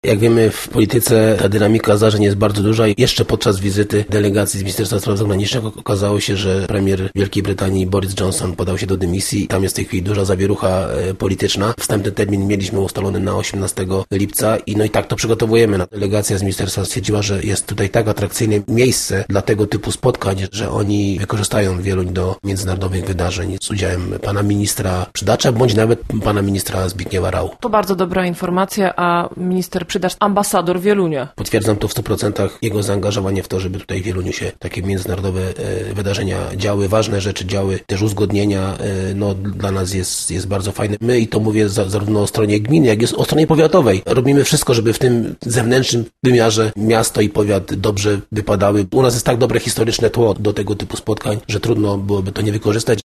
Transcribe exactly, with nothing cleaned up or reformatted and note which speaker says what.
Speaker 1: Jak wiemy, w polityce ta dynamika zdarzeń jest bardzo duża i jeszcze podczas wizyty delegacji z Ministerstwa Spraw Zagranicznych okazało się, że premier Wielkiej Brytanii Boris Johnson podał się do dymisji. Tam jest w tej chwili duża zawierucha polityczna. Wstępny termin mieliśmy ustalony na osiemnastego lipca i no i tak to przygotowujemy. Delegacja z ministerstwa stwierdziła, że jest tutaj tak atrakcyjne miejsce dla tego typu spotkań, że oni wykorzystają Wieluń do międzynarodowych wydarzeń z udziałem pana ministra Przydacza, bądź nawet pana ministra Zbigniewa Rau.
Speaker 2: To bardzo dobra informacja, a minister Przydacz, ambasador w Wielunia.
Speaker 1: Potwierdzam to w stu procentach jego zaangażowanie w to, żeby tutaj w Wieluniu się takie międzynarodowe e, wydarzenia działy, ważne rzeczy działy, też uzgodnienia, e, no dla nas jest, jest bardzo fajne. My, i to mówię za, zarówno o stronie gminy, jak i o stronie powiatowej, robimy wszystko, żeby w tym zewnętrznym wymiarze miasto i powiat dobrze wypadały. U nas jest tak dobre historyczne tło do tego typu spotkań, że trudno byłoby to nie wykorzystać.